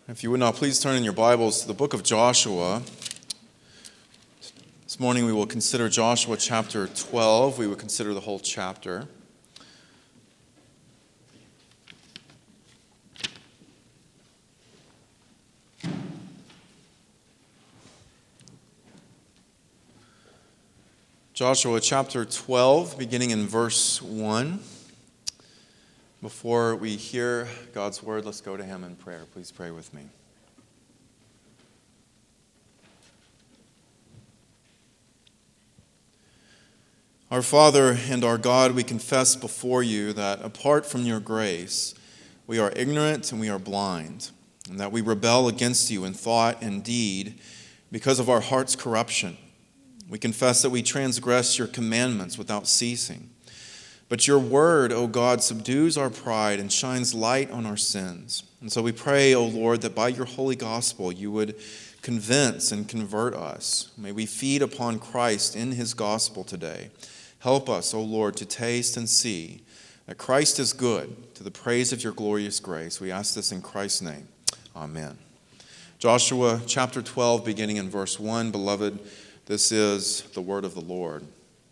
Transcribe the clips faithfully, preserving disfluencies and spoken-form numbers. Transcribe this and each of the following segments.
If you would now please turn in your Bibles to the book of Joshua. This morning we will consider Joshua chapter twelve. We will consider the whole chapter. Joshua chapter twelve, beginning in verse one. Before we hear God's word, let's go to him in prayer. Please pray with me. Our Father and our God, we confess before you that apart from your grace, we are ignorant and we are blind, and that we rebel against you in thought and deed because of our heart's corruption. We confess that we transgress your commandments without ceasing. But your word, O God, subdues our pride and shines light on our sins. And so we pray, O Lord, that by your holy gospel you would convince and convert us. May we feed upon Christ in his gospel today. Help us, O Lord, to taste and see that Christ is good, to the praise of your glorious grace. We ask this in Christ's name. Amen. Joshua chapter twelve, beginning in verse one. Beloved, this is the word of the Lord.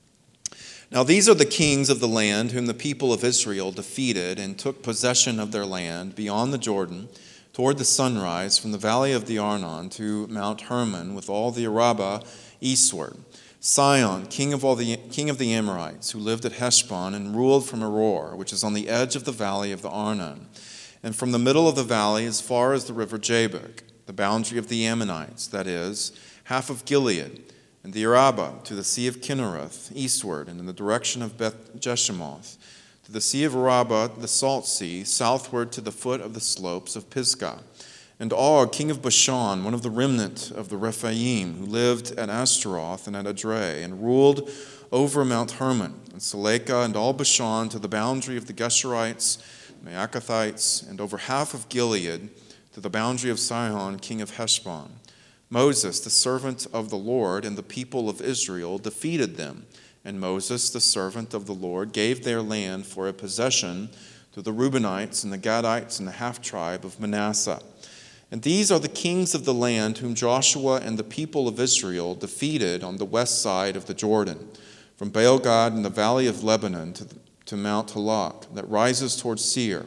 Now these are the kings of the land whom the people of Israel defeated and took possession of their land beyond the Jordan toward the sunrise from the valley of the Arnon to Mount Hermon with all the Arabah eastward. Sihon, king of all the king of the Amorites, who lived at Heshbon and ruled from Aroer, which is on the edge of the valley of the Arnon, and from the middle of the valley as far as the river Jabbok, the boundary of the Ammonites, that is, half of Gilead, and the Arabah to the Sea of Kinnereth, eastward, and in the direction of Beth Jeshimoth, to the Sea of Arabah, the Salt Sea, southward to the foot of the slopes of Pisgah, and Og, king of Bashan, one of the remnant of the Rephaim, who lived at Ashtaroth and at Edrei, and ruled over Mount Hermon, and Seleka, and all Bashan to the boundary of the Geshurites, Maacathites, and over half of Gilead to the boundary of Sihon, king of Heshbon. Moses, the servant of the Lord, and the people of Israel defeated them. And Moses, the servant of the Lord, gave their land for a possession to the Reubenites and the Gadites and the half-tribe of Manasseh. And these are the kings of the land whom Joshua and the people of Israel defeated on the west side of the Jordan, from Baal-gad in the valley of Lebanon to, the, to Mount Halak, that rises towards Seir.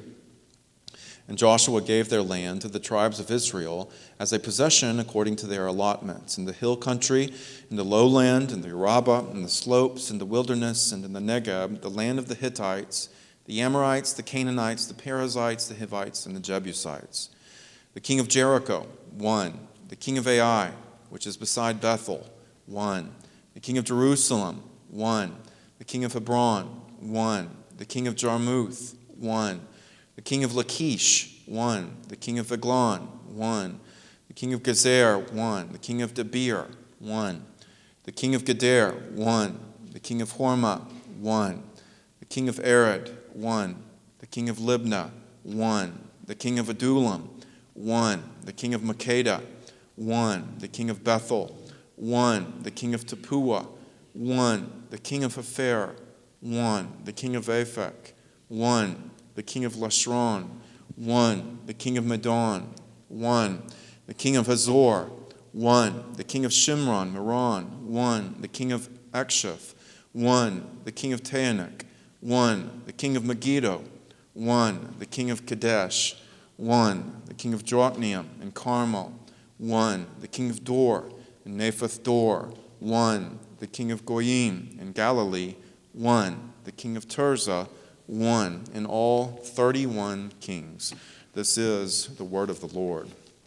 And Joshua gave their land to the tribes of Israel as a possession according to their allotments, in the hill country, in the lowland, in the Arabah, in the slopes, in the wilderness, and in the Negeb, the land of the Hittites, the Amorites, the Canaanites, the Perizzites, the Hivites, and the Jebusites. The king of Jericho, one. The king of Ai, which is beside Bethel, one. The king of Jerusalem, one. The king of Hebron, one. The king of Jarmuth, one. The king of Lachish, one. The king of Eglon, one. The king of Gezer, one. The king of Debir, one. The king of Geder, one. The king of Hormah, one. The king of Arad, one. The king of Libnah, one. The king of Adullam, one. The king of Makkedah, one. The king of Bethel, one. The king of Tappuah, one. The king of Hepher, one. The king of Aphek, one. The king of Lashron, one. The king of Medan, one. The king of Hazor, one. The king of Shimron, Meron, one. The king of Akshaph, one. The king of Taanach, one. The king of Megiddo, one. The king of Kadesh, one. The king of Jokneam and Carmel, one. The king of Dor and Naphath Dor, one. The king of Goyim in Galilee, one. The king of Tirzah, one. In all, thirty-one kings. This is the word of the Lord.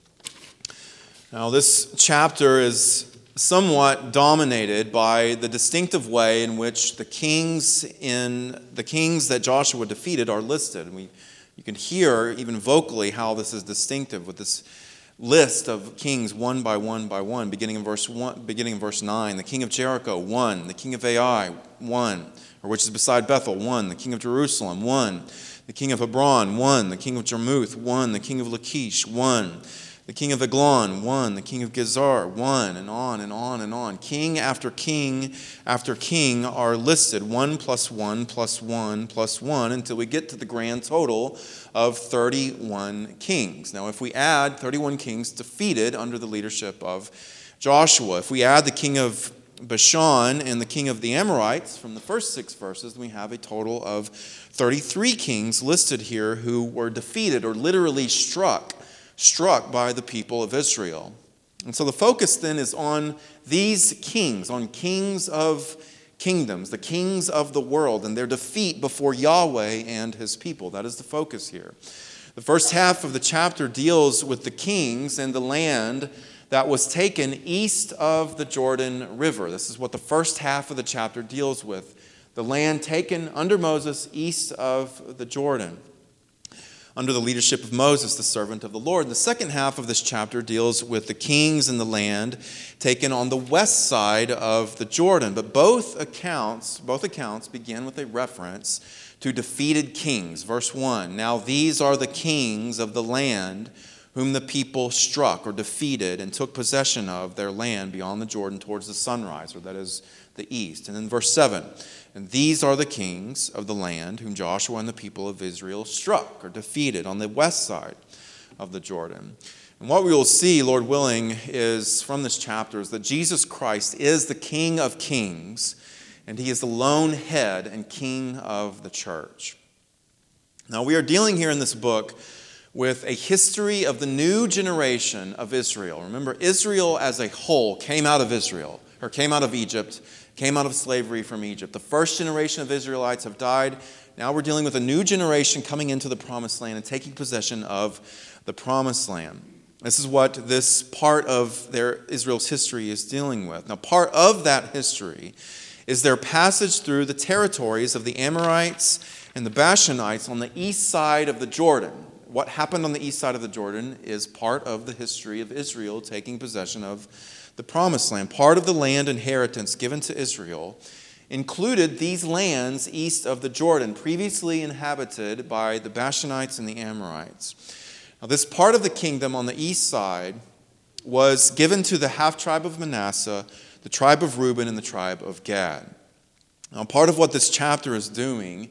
Now, this chapter is somewhat dominated by the distinctive way in which the kings in the kings that Joshua defeated are listed. And we, you can hear even vocally how this is distinctive with this list of kings one by one by one, beginning in verse one, beginning in verse nine. The king of Jericho, one. The king of Ai, one. Or which is beside Bethel, one. The king of Jerusalem, one. The king of Hebron, one. The king of Jarmuth, one. The king of Lachish, one. The king of Eglon, one. The king of Gezer, one. And on and on and on. King after king after king are listed. One plus one plus one plus one until we get to the grand total of thirty-one kings. Now, if we add thirty-one kings defeated under the leadership of Joshua, if we add the king of Bashan and the king of the Amorites from the first six verses, we have a total of thirty-three kings listed here who were defeated or literally struck, struck by the people of Israel. And so the focus then is on these kings, on kings of kingdoms, the kings of the world, and their defeat before Yahweh and his people. That is the focus here. The first half of the chapter deals with the kings and the land that was taken east of the Jordan River. This is what the first half of the chapter deals with. The land taken under Moses east of the Jordan, under the leadership of Moses, the servant of the Lord. The second half of this chapter deals with the kings and the land taken on the west side of the Jordan. But both accounts, both accounts begin with a reference to defeated kings. Verse one, now these are the kings of the land whom the people struck or defeated and took possession of their land beyond the Jordan towards the sunrise, or that is the east. And then verse seven, and these are the kings of the land whom Joshua and the people of Israel struck or defeated on the west side of the Jordan. And what we will see, Lord willing, is from this chapter is that Jesus Christ is the King of kings, and he is the lone head and king of the church. Now, we are dealing here in this book with a history of the new generation of Israel. Remember, Israel as a whole came out of Israel, or came out of Egypt, came out of slavery from Egypt. The first generation of Israelites have died. Now we're dealing with a new generation coming into the promised land and taking possession of the promised land. This is what this part of their Israel's history is dealing with. Now, part of that history is their passage through the territories of the Amorites and the Bashanites on the east side of the Jordan. What happened on the east side of the Jordan is part of the history of Israel taking possession of the promised land. Part of the land inheritance given to Israel included these lands east of the Jordan, previously inhabited by the Bashanites and the Amorites. Now, this part of the kingdom on the east side was given to the half-tribe of Manasseh, the tribe of Reuben, and the tribe of Gad. Now, part of what this chapter is doing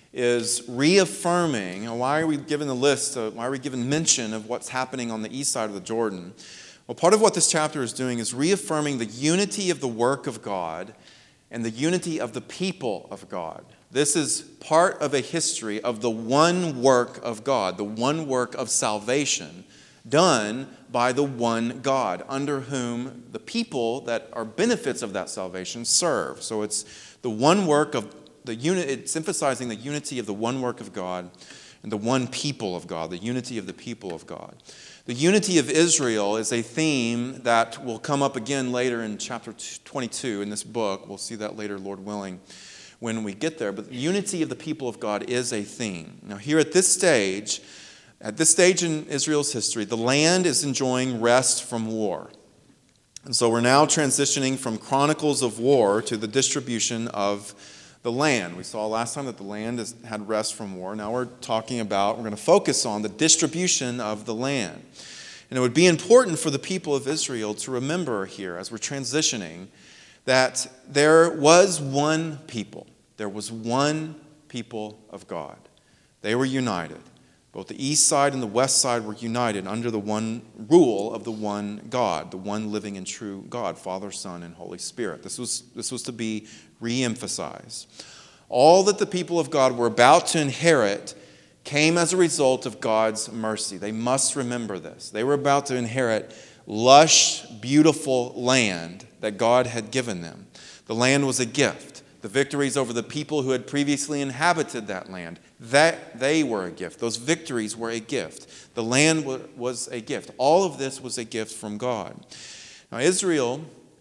is reaffirming, why are we given the list, of, why are we given mention of what's happening on the east side of the Jordan? Well, part of what this chapter is doing is reaffirming the unity of the work of God and the unity of the people of God. This is part of a history of the one work of God, the one work of salvation done by the one God, under whom the people that are benefits of that salvation serve. So it's the one work of The unit, it's emphasizing the unity of the one work of God and the one people of God, the unity of the people of God. The unity of Israel is a theme that will come up again later in chapter twenty-two in this book. We'll see that later, Lord willing, when we get there. But the unity of the people of God is a theme. Now, here at this stage, at this stage in Israel's history, the land is enjoying rest from war. And so we're now transitioning from chronicles of war to the distribution of the land. We saw last time that the land has had rest from war. Now we're talking about, we're going to focus on the distribution of the land. And it would be important for the people of Israel to remember here as we're transitioning that there was one people. There was one people of God. They were united. Both the east side and the west side were united under the one rule of the one God, the one living and true God, Father, Son, and Holy Spirit. This was, this was to be re-emphasized. All that the people of God were about to inherit came as a result of God's mercy. They must remember this. They were about to inherit lush, beautiful land that God had given them. The land was a gift. The victories over the people who had previously inhabited that land, that they were a gift. Those victories were a gift. The land was a gift. All of this was a gift from God. Now, Israel,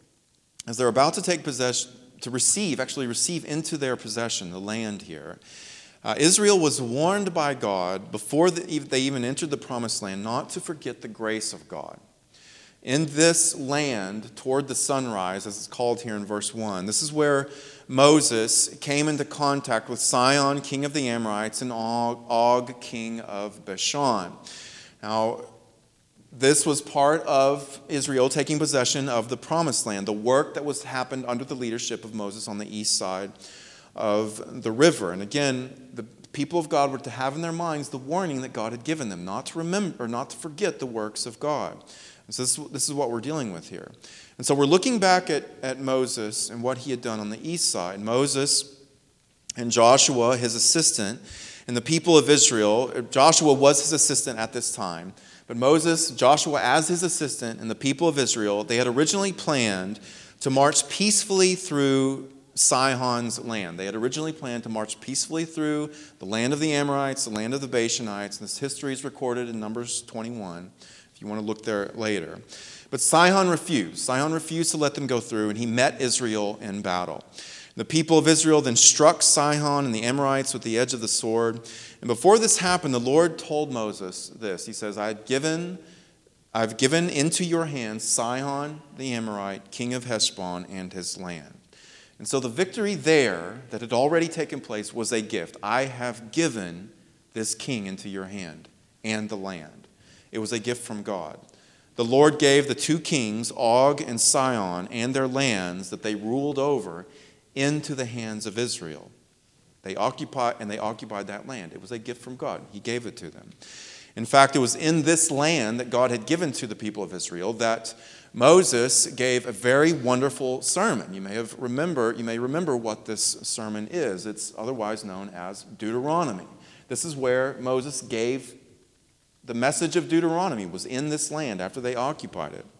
as they're about to take possession, to receive, actually receive into their possession the land here, uh, Israel was warned by God before the, they even entered the promised land not to forget the grace of God. In this land toward the sunrise, as it's called here in verse one, this is where Moses came into contact with Sihon, king of the Amorites, and Og, Og king of Bashan. Now, This was part of Israel taking possession of the promised land, the work that was happened under the leadership of Moses on the east side of the river. And again, the people of God were to have in their minds the warning that God had given them, not to remember, not to forget the works of God. And so this, this is what we're dealing with here. And so we're looking back at, at Moses and what he had done on the east side. Moses and Joshua, his assistant, and the people of Israel. Joshua was his assistant at this time. But Moses, Joshua as his assistant, and the people of Israel, they had originally planned to march peacefully through Sihon's land. They had originally planned to march peacefully through the land of the Amorites, the land of the Bashanites. And this history is recorded in Numbers twenty-one, if you want to look there later. But Sihon refused. Sihon refused to let them go through, and he met Israel in battle. The people of Israel then struck Sihon and the Amorites with the edge of the sword. And before this happened, the Lord told Moses this. He says, I've given, I've given into your hands Sihon the Amorite, king of Heshbon, and his land. And so the victory there that had already taken place was a gift. I have given this king into your hand and the land. It was a gift from God. The Lord gave the two kings, Og and Sihon, and their lands that they ruled over into the hands of Israel. They occupied, and they occupied that land. It was a gift from God. He gave it to them. In fact, it was in this land that God had given to the people of Israel that Moses gave a very wonderful sermon. You may have remember, you may remember what this sermon is. It's otherwise known as Deuteronomy. This is where Moses gave the message of Deuteronomy, was in this land after they occupied it.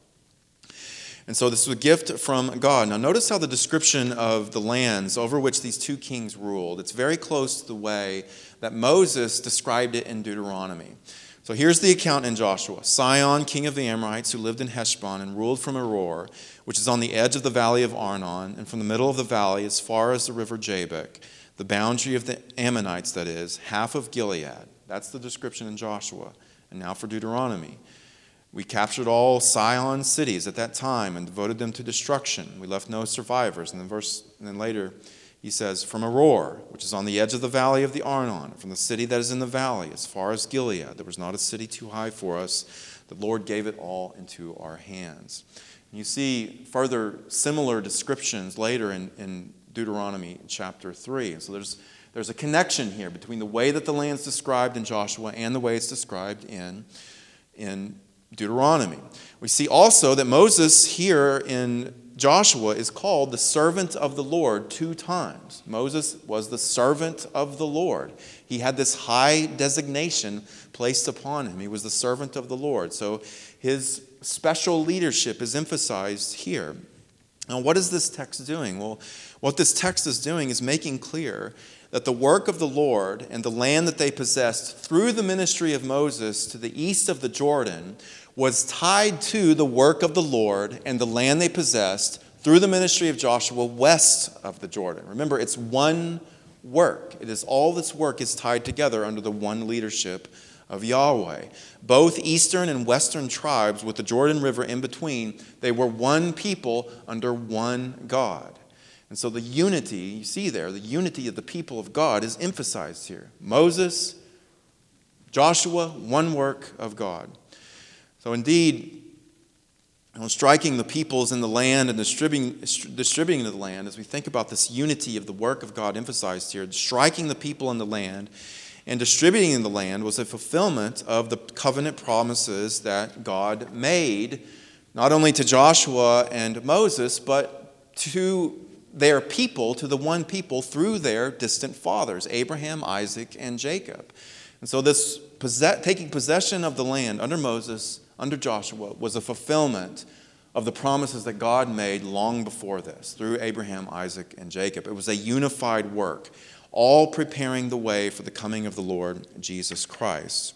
And so this was a gift from God. Now notice how the description of the lands over which these two kings ruled, it's very close to the way that Moses described it in Deuteronomy. So here's the account in Joshua. Sihon, king of the Amorites, who lived in Heshbon and ruled from Aroer, which is on the edge of the valley of Arnon, and from the middle of the valley as far as the river Jabbok, the boundary of the Ammonites, that is, half of Gilead. That's the description in Joshua. And now for Deuteronomy. We captured all Sihon's cities at that time and devoted them to destruction. We left no survivors. And then verse, and then later he says, from Aroer, which is on the edge of the valley of the Arnon, from the city that is in the valley, as far as Gilead, there was not a city too high for us. The Lord gave it all into our hands. And you see further similar descriptions later in, in Deuteronomy chapter three. And so there's there's a connection here between the way that the land's described in Joshua and the way it's described in, in Deuteronomy. We see also that Moses here in Joshua is called the servant of the Lord two times. Moses was the servant of the Lord. He had this high designation placed upon him. He was the servant of the Lord. So his special leadership is emphasized here. Now, what is this text doing? Well, what this text is doing is making clear that the work of the Lord and the land that they possessed through the ministry of Moses to the east of the Jordan was tied to the work of the Lord and the land they possessed through the ministry of Joshua west of the Jordan. Remember, it's one work. It is all this work is tied together under the one leadership of Yahweh. Both eastern and western tribes with the Jordan River in between, they were one people under one God. And so the unity, you see there, the unity of the people of God is emphasized here. Moses, Joshua, one work of God. So indeed, you know, striking the peoples in the land and distributing, distributing the land, as we think about this unity of the work of God emphasized here, striking the people in the land and distributing the land was a fulfillment of the covenant promises that God made, not only to Joshua and Moses, but to their people, to the one people through their distant fathers, Abraham, Isaac, and Jacob. And so this possess- taking possession of the land under Moses, under Joshua, was a fulfillment of the promises that God made long before this, through Abraham, Isaac, and Jacob. It was a unified work, all preparing the way for the coming of the Lord Jesus Christ.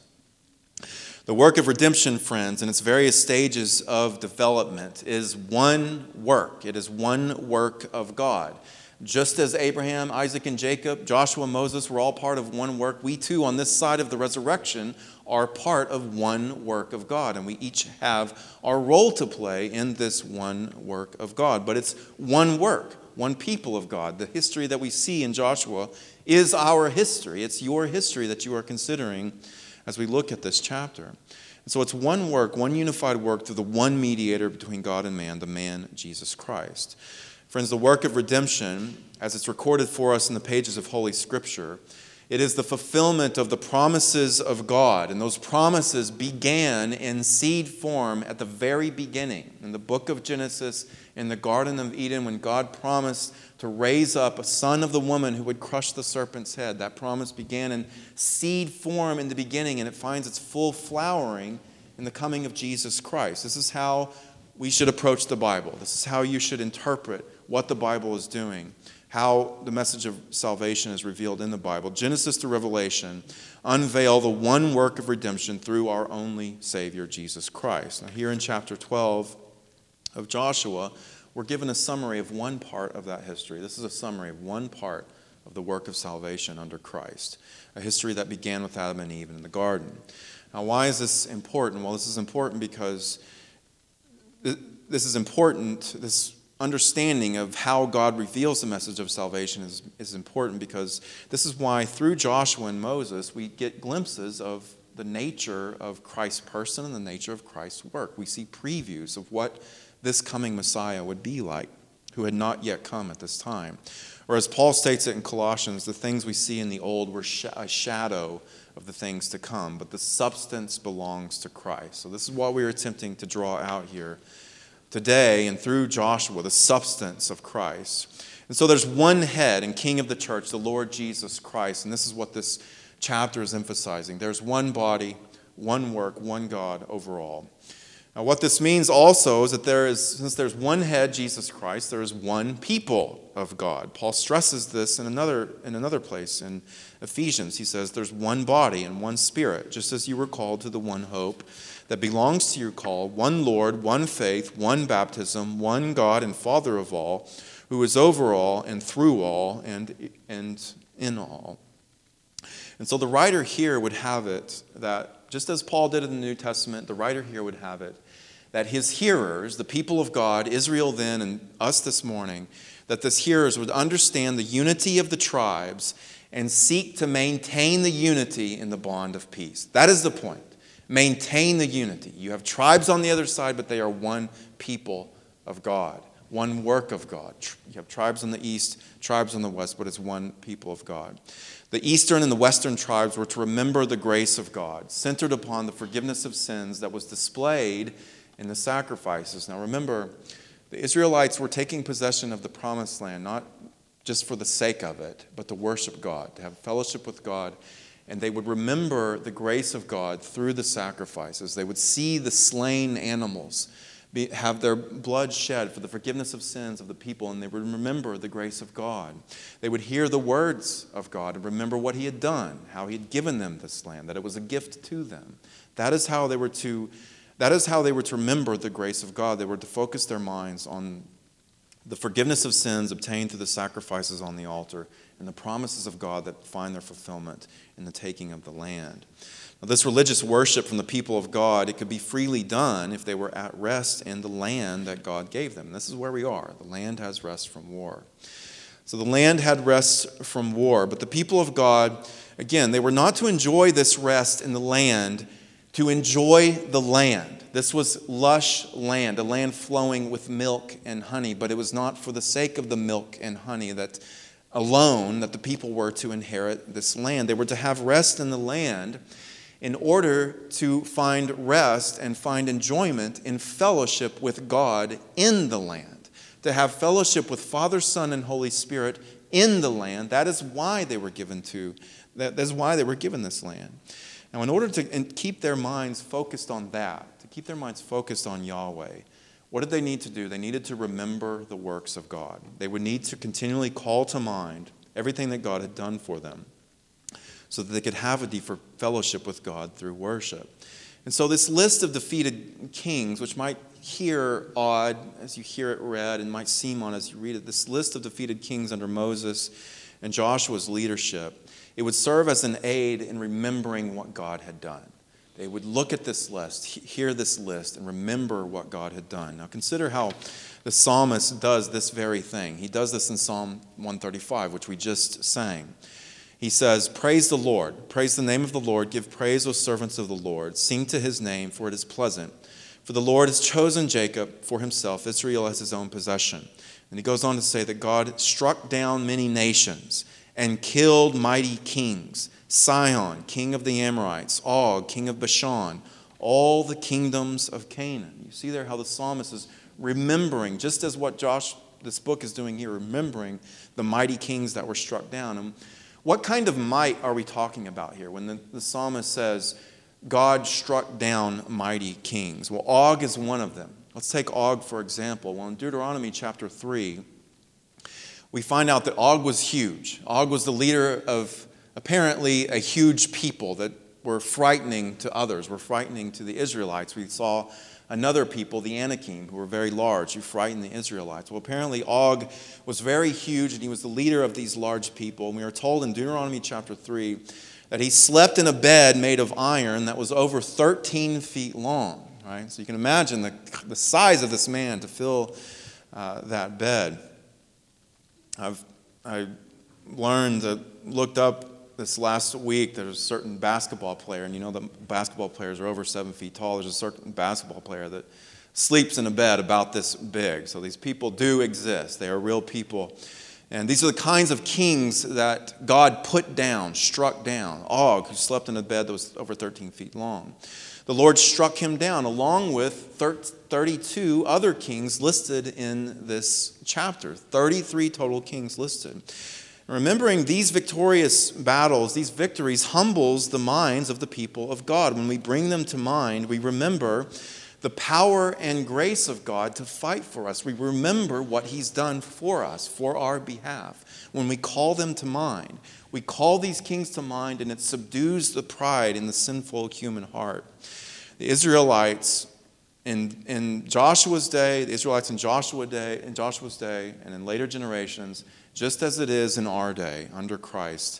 The work of redemption, friends, in its various stages of development is one work. It is one work of God. Just as Abraham, Isaac, and Jacob, Joshua, Moses were all part of one work, we too, on this side of the resurrection, are part of one work of God. And we each have our role to play in this one work of God. But it's one work, one people of God. The history that we see in Joshua is our history. It's your history that you are considering as we look at this chapter. And so it's one work, one unified work through the one mediator between God and man, the man Jesus Christ. Friends, the work of redemption, as it's recorded for us in the pages of Holy Scripture, it is the fulfillment of the promises of God. And those promises began in seed form at the very beginning. In the book of Genesis, in the Garden of Eden, when God promised to raise up a son of the woman who would crush the serpent's head. That promise began in seed form in the beginning, and it finds its full flowering in the coming of Jesus Christ. This is how we should approach the Bible. This is how you should interpret what the Bible is doing, how the message of salvation is revealed in the Bible. Genesis to Revelation unveil the one work of redemption through our only Savior, Jesus Christ. Now, here in chapter twelve of Joshua, we're given a summary of one part of that history. This is a summary of one part of the work of salvation under Christ, a history that began with Adam and Eve in the garden. Now, why is this important? Well, this is important because this is important, this understanding of how God reveals the message of salvation is, is important because this is why through Joshua and Moses we get glimpses of the nature of Christ's person and the nature of Christ's work. We see previews of what this coming Messiah would be like, who had not yet come at this time. Or as Paul states it in Colossians, the things we see in the old were a shadow of the things to come, but the substance belongs to Christ. So this is what we are attempting to draw out here today and through Joshua, the substance of Christ. And so there's one head and king of the church, the Lord Jesus Christ, and this is what this chapter is emphasizing. There's one body, one work, one God overall. Now, what this means also is that there is, since there's one head, Jesus Christ, there is one people of God. Paul stresses this in another, in another place in Ephesians. He says there's one body and one spirit, just as you were called to the one hope that belongs to your call, one Lord, one faith, one baptism, one God and Father of all, who is over all and through all and, and in all. And so the writer here would have it that, just as Paul did in the New Testament, the writer here would have it that his hearers, the people of God, Israel then and us this morning, that his hearers would understand the unity of the tribes and seek to maintain the unity in the bond of peace. That is the point. Maintain the unity. You have tribes on the other side, but they are one people of God, one work of God. You have tribes on the east, tribes on the west, but it's one people of God. The eastern and the western tribes were to remember the grace of God, centered upon the forgiveness of sins that was displayed in the sacrifices. Now remember, the Israelites were taking possession of the promised land, not just for the sake of it, but to worship God, to have fellowship with God. And they would remember the grace of God through the sacrifices. They would see the slain animals be, have their blood shed for the forgiveness of sins of the people, and they would remember the grace of God. They would hear the words of God and remember what he had done, how he had given them this land, that it was a gift to them. That is how they were to, that is how they were to remember the grace of God. They were to focus their minds on the forgiveness of sins obtained through the sacrifices on the altar and the promises of God that find their fulfillment in the taking of the land. Now, this religious worship from the people of God, it could be freely done if they were at rest in the land that God gave them. And this is where we are. The land has rest from war. So the land had rest from war, but the people of God, again, they were not to enjoy this rest in the land to enjoy the land. This was lush land, a land flowing with milk and honey, but it was not for the sake of the milk and honey that alone that the people were to inherit this land. They were to have rest in the land in order to find rest and find enjoyment in fellowship with God in the land. To have fellowship with Father, Son, and Holy Spirit in the land. That is why they were given to, that is why they were given this land. Now, in order to keep their minds focused on that, to keep their minds focused on Yahweh, what did they need to do? They needed to remember the works of God. They would need to continually call to mind everything that God had done for them so that they could have a deeper fellowship with God through worship. And so this list of defeated kings, which might hear odd as you hear it read and might seem odd as you read it, this list of defeated kings under Moses and Joshua's leadership, it would serve as an aid in remembering what God had done. They would look at this list, hear this list, and remember what God had done. Now consider how the psalmist does this very thing. He does this in Psalm one thirty-five, which we just sang. He says, "Praise the Lord, praise the name of the Lord, give praise, O servants of the Lord, sing to his name, for it is pleasant. For the Lord has chosen Jacob for himself, Israel as his own possession." And he goes on to say that God struck down many nations and killed mighty kings, Sihon, king of the Amorites, Og, king of Bashan, all the kingdoms of Canaan. You see there how the psalmist is remembering, just as what Josh, this book is doing here, remembering the mighty kings that were struck down. And what kind of might are we talking about here when the, the psalmist says, God struck down mighty kings? Well, Og is one of them. Let's take Og, for example. Well, in Deuteronomy chapter three, we find out that Og was huge. Og was the leader of apparently a huge people that were frightening to others, were frightening to the Israelites. We saw another people, the Anakim, who were very large, who frightened the Israelites. Well, apparently Og was very huge, and he was the leader of these large people. And we are told in Deuteronomy chapter three that he slept in a bed made of iron that was over thirteen feet long. Right? So you can imagine the, the size of this man to fill uh, that bed. I've I learned, uh, looked up this last week, there's a certain basketball player, and you know that basketball players are over seven feet tall. There's a certain basketball player that sleeps in a bed about this big. So these people do exist. They are real people. And these are the kinds of kings that God put down, struck down. Og, who slept in a bed that was over thirteen feet long. The Lord struck him down along with thirty-two other kings listed in this chapter. thirty-three total kings listed. Remembering these victorious battles, these victories, humbles the minds of the people of God. When we bring them to mind, we remember the power and grace of God to fight for us. We remember what he's done for us, for our behalf. When we call them to mind, we call these kings to mind, and it subdues the pride in the sinful human heart. The Israelites in, in Joshua's day, the Israelites in Joshua day, in Joshua's day, and in later generations, just as it is in our day under Christ,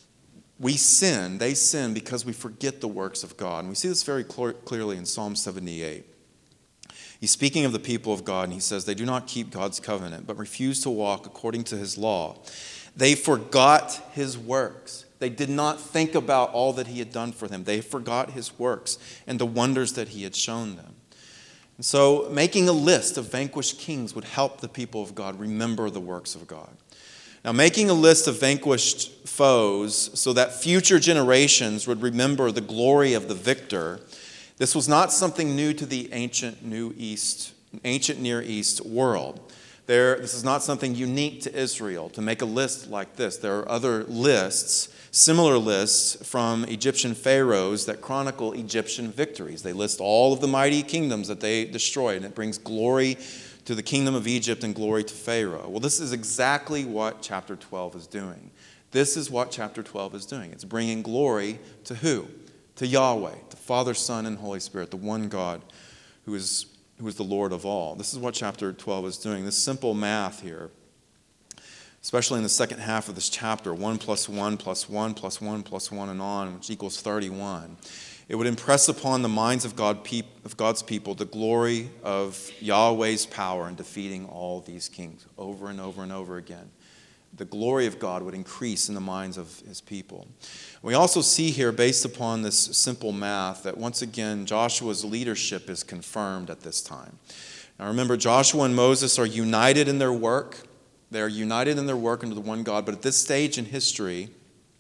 we sin, they sin because we forget the works of God. And we see this very cl- clearly in Psalm seventy-eight. He's speaking of the people of God, and he says, they do not keep God's covenant, but refuse to walk according to his law. They forgot his works. They did not think about all that he had done for them. They forgot his works and the wonders that he had shown them. And so making a list of vanquished kings would help the people of God remember the works of God. Now, making a list of vanquished foes so that future generations would remember the glory of the victor, this was not something new to the ancient New East, ancient Near East world. There, this is not something unique to Israel to make a list like this. There are other lists, similar lists from Egyptian pharaohs that chronicle Egyptian victories. They list all of the mighty kingdoms that they destroyed, and it brings glory to the kingdom of Egypt and glory to Pharaoh. Well, this is exactly what chapter twelve is doing. This is what chapter twelve is doing. It's bringing glory to who? To Yahweh, the Father, Son, and Holy Spirit, the one God who is, who is the Lord of all. This is what chapter twelve is doing. This simple math here, especially in the second half of this chapter, one plus one plus one plus one plus one and on, which equals thirty-one. It would impress upon the minds of, God, of God's people the glory of Yahweh's power in defeating all these kings over and over and over again. The glory of God would increase in the minds of his people. We also see here, based upon this simple math, that once again Joshua's leadership is confirmed at this time. Now remember, Joshua and Moses are united in their work. They are united in their work under the one God, but at this stage in history,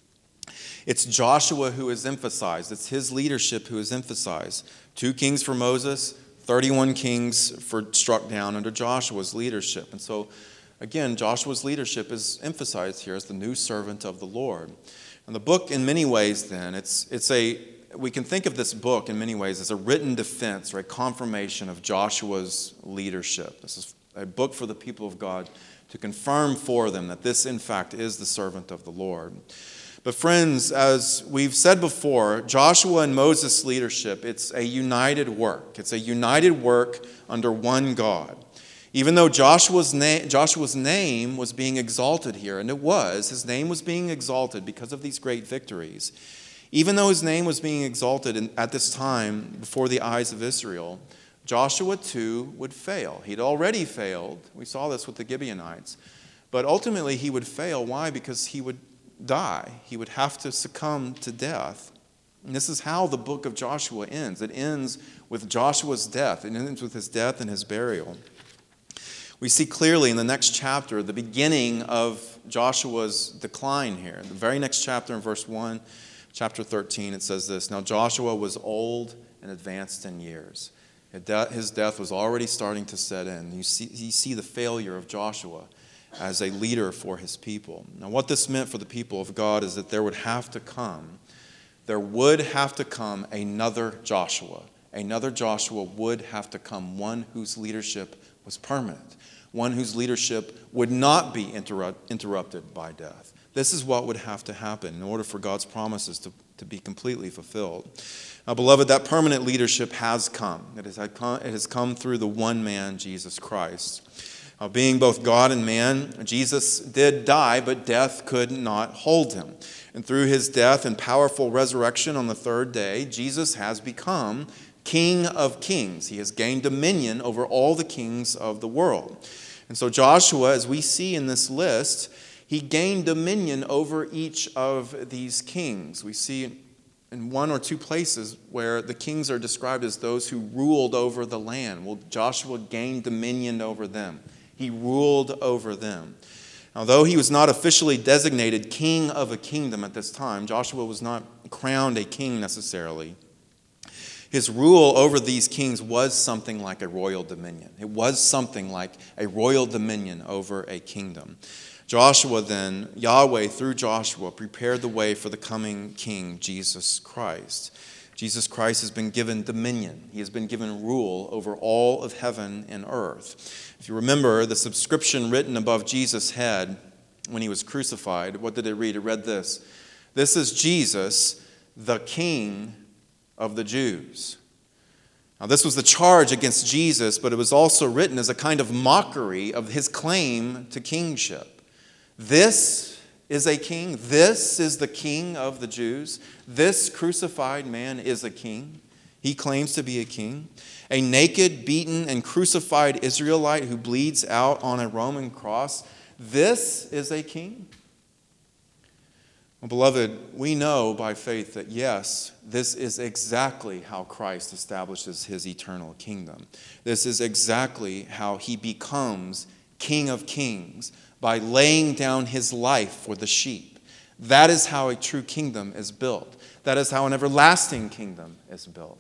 it's Joshua who is emphasized. It's his leadership who is emphasized. Two kings for Moses, thirty-one kings for struck down under Joshua's leadership. And so, again, Joshua's leadership is emphasized here as the new servant of the Lord. And the book, in many ways, then, it's it's a we can think of this book in many ways as a written defense or a confirmation of Joshua's leadership. This is a book for the people of God to confirm for them that this, in fact, is the servant of the Lord. But friends, as we've said before, Joshua and Moses' leadership, it's a united work. It's a united work under one God. Even though Joshua's, na- Joshua's name was being exalted here, and it was, his name was being exalted because of these great victories. Even though his name was being exalted in, at this time before the eyes of Israel, Joshua too would fail. He'd already failed. We saw this with the Gibeonites. But ultimately he would fail. Why? Because he would die. He would have to succumb to death. And this is how the book of Joshua ends. It ends with Joshua's death. It ends with his death and his burial. We see clearly in the next chapter the beginning of Joshua's decline here. The very next chapter in verse one, chapter thirteen, it says this, "Now Joshua was old and advanced in years." His death was already starting to set in. You see, you see the failure of Joshua as a leader for his people. Now, what this meant for the people of God is that there would have to come, there would have to come another Joshua. Another Joshua would have to come, one whose leadership was permanent, one whose leadership would not be interrupt, interrupted by death. This is what would have to happen in order for God's promises to, to be completely fulfilled. Now, beloved, that permanent leadership has come. It has, come, it has come through the one man, Jesus Christ. Now, being both God and man, Jesus did die, but death could not hold him. And through his death and powerful resurrection on the third day, Jesus has become King of kings. He has gained dominion over all the kings of the world. And so Joshua, as we see in this list, he gained dominion over each of these kings. We see in one or two places where the kings are described as those who ruled over the land. Well, Joshua gained dominion over them. He ruled over them. Although he was not officially designated king of a kingdom at this time, Joshua was not crowned a king necessarily. His rule over these kings was something like a royal dominion. It was something like a royal dominion over a kingdom. Joshua then, Yahweh through Joshua, prepared the way for the coming King, Jesus Christ. Jesus Christ has been given dominion. He has been given rule over all of heaven and earth. If you remember the subscription written above Jesus' head when he was crucified, what did it read? It read this: "This is Jesus, the King of the Jews." Now, this was the charge against Jesus, but it was also written as a kind of mockery of his claim to kingship. This is a king. This is the King of the Jews. This crucified man is a king. He claims to be a king. A naked, beaten, and crucified Israelite who bleeds out on a Roman cross. This is a king. Well, beloved, we know by faith that yes, this is exactly how Christ establishes his eternal kingdom. This is exactly how he becomes King of kings, by laying down his life for the sheep. That is how a true kingdom is built. That is how an everlasting kingdom is built.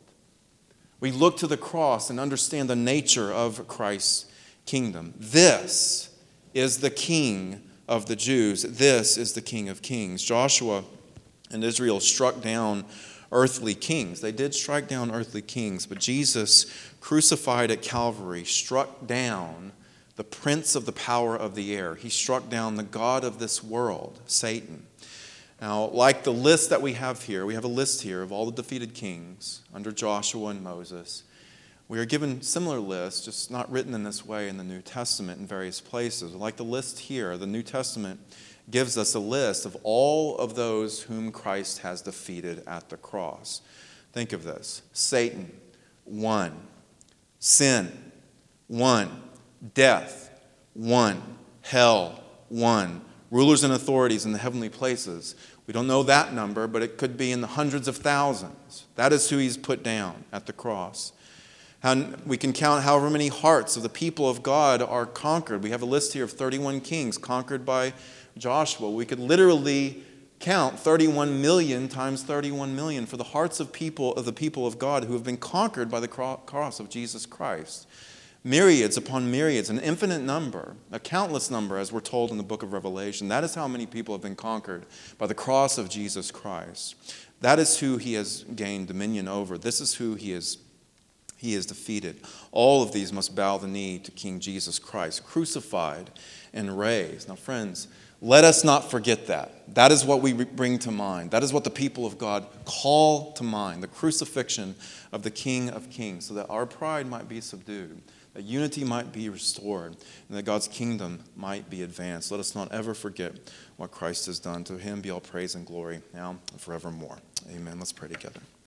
We look to the cross and understand the nature of Christ's kingdom. This is the King of the Jews. This is the King of kings. Joshua and Israel struck down earthly kings. They did strike down earthly kings, but Jesus, crucified at Calvary, struck down the prince of the power of the air. He struck down the god of this world, Satan. Now, like the list that we have here, we have a list here of all the defeated kings under Joshua and Moses. We are given similar lists, just not written in this way in the New Testament in various places. Like the list here, the New Testament gives us a list of all of those whom Christ has defeated at the cross. Think of this: Satan, one; sin, one; death, one; hell, one; rulers and authorities in the heavenly places. We don't know that number, but it could be in the hundreds of thousands. That is who he's put down at the cross. And we can count however many hearts of the people of God are conquered. We have a list here of thirty-one kings conquered by Joshua. We could literally count thirty-one million times thirty-one million for the hearts of people of the people of God who have been conquered by the cross of Jesus Christ. Myriads upon myriads, an infinite number, a countless number, as we're told in the book of Revelation. That is how many people have been conquered by the cross of Jesus Christ. That is who he has gained dominion over. This is who he is, he is defeated. All of these must bow the knee to King Jesus Christ, crucified and raised. Now, friends, let us not forget that. That is what we bring to mind. That is what the people of God call to mind, the crucifixion of the King of Kings, so that our pride might be subdued, that unity might be restored, and that God's kingdom might be advanced. Let us not ever forget what Christ has done. To him be all praise and glory now and forevermore. Amen. Let's pray together.